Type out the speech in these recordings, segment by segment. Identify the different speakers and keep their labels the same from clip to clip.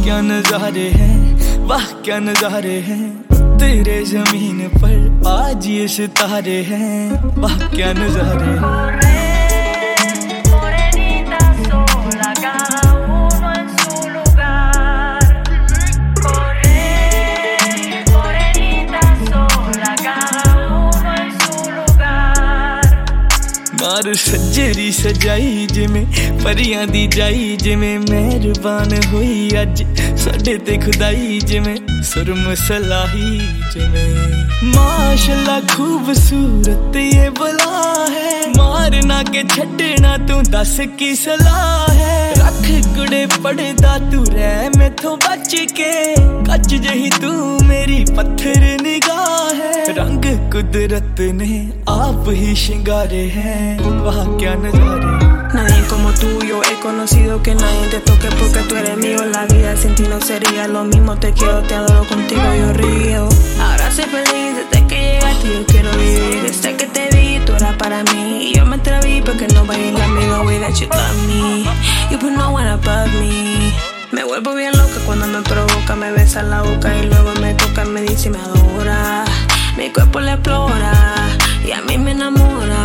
Speaker 1: क्या नजारे हैं, वाह क्या नजारे हैं, तेरे जमीन पर आज ये सितारे हैं, वाह क्या नजारे हैं। मार सज्जरी सजाई जिमें परियां दी जाई, जिमें मेहरबान हुई अज साडे ते खुदाई, जिमें सुरम सलाही जिमें माशाल्लाह खूबसूरत ये बला है, मारना के छड़ना तू दस की सलाह है, रख गुड़े पड़दा तू रह मैथों बच के, कच जही तू मेरी पत्थर निगाह है, रंग कुदरत ने आप ही शिंगारे हैं, वाह क्या नजारे।
Speaker 2: Nadie como tú, yo he conocido que nadie te toque porque tú eres mío. La vida sin ti no sería lo mismo. Te quiero, te adoro, contigo yo río. Ahora soy feliz desde que llegaste, yo quiero vivir. Desde que te vi, tú eras para mí. Y yo me atreví porque no baila amigo, way that you love me. You put no one above me. Me vuelvo bien loca cuando me provoca, me besa la boca y luego me toca, me dice y me adora. Mi cuerpo le explora y a mí me enamora.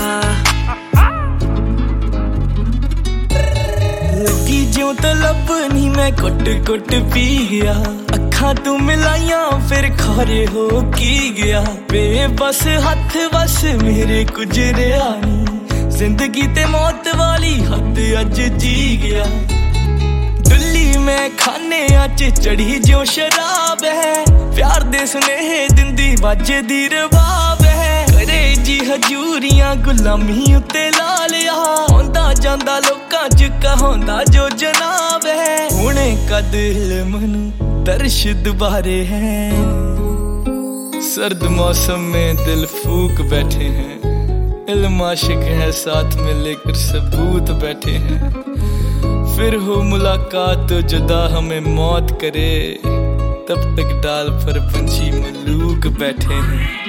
Speaker 1: लगी ज्यों तलब नी मैं कुट कुट पी गया, अखा तू मिलाइया फिर खारे हो की गया, बेबस हथ बस मेरे गुजरिया नी, जिंदगी ते मौत वाली हद अज जी गया, दुल्ली मैं खाने अच चढ़ी जो शराब है, प्यार दे सुनेहे दिंदी वजदी रबाब है, करे जी हजूरियां गुलामी उत्ते ला लिया, होंदा जांदा लोकां च कहांदा जो जनाब है, हुणे कद इल्म नू दर्श दुबारे हैं, सर्द मौसम में दिल फूक बैठे हैं, इल्म आशिक है साथ में लेकर सबूत बैठे हैं, फिर हो मुलाकात तो जुदा हमें मौत करे, तब तक डाल पर पंछी मलूक बैठे हैं।